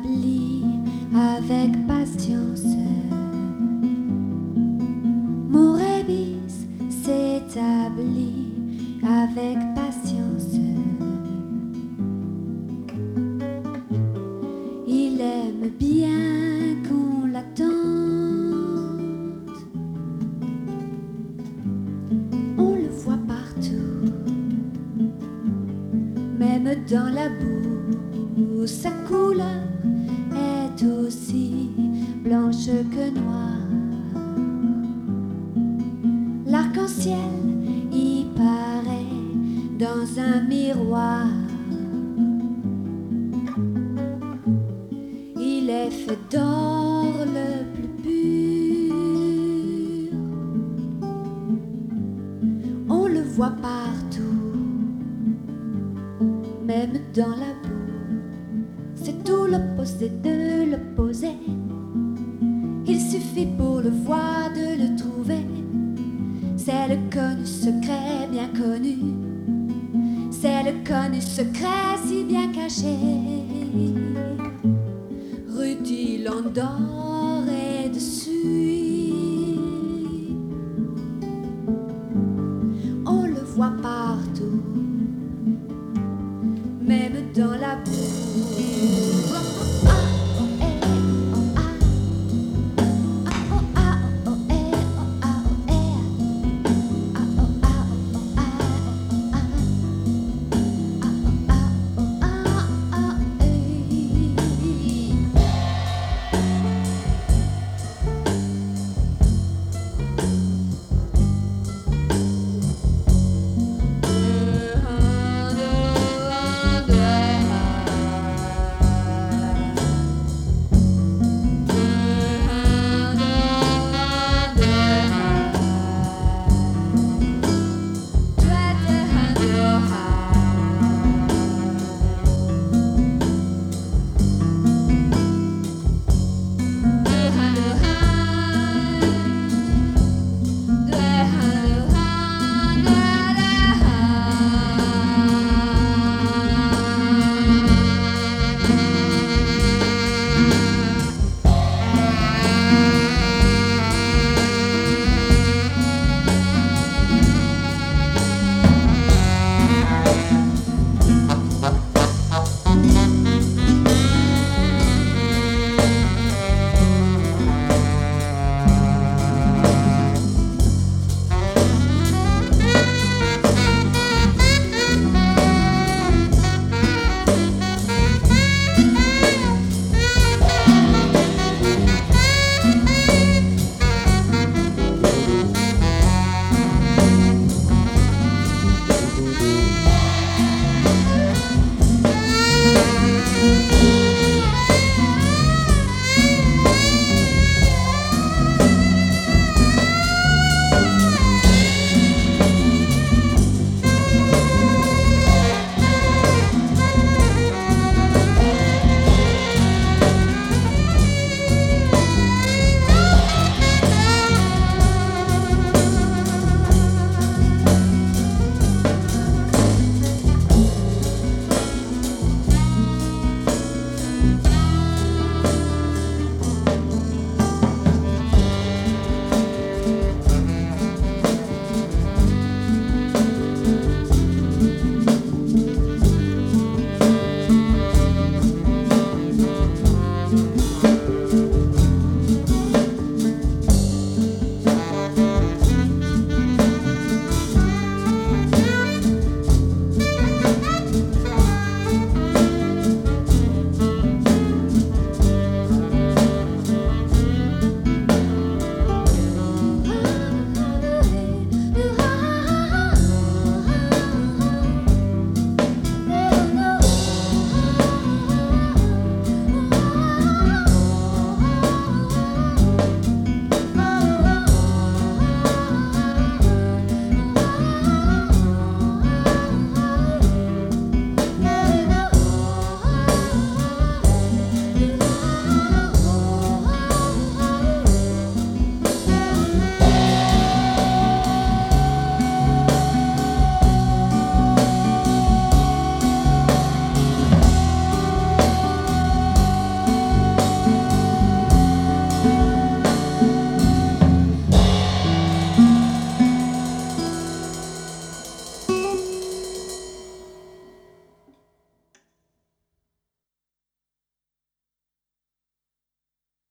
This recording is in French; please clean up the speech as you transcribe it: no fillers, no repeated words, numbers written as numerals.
s'établit avec patience. Mon rébis s'établit avec patience. Il aime bien qu'on l'attende. On le voit partout, même dans la boue. Sa couleur est aussi blanche que noire. L'arc-en-ciel y paraît dans un miroir. Il est fait d'or le plus pur. On le voit partout, même dans la boue. C'est tout l'opposé de l'opposé. Il suffit pour le voir de le trouver. C'est le connu secret bien connu. C'est le connu secret si bien caché. Rutilant d'or et de suie. On le voit partout, même dans la boue.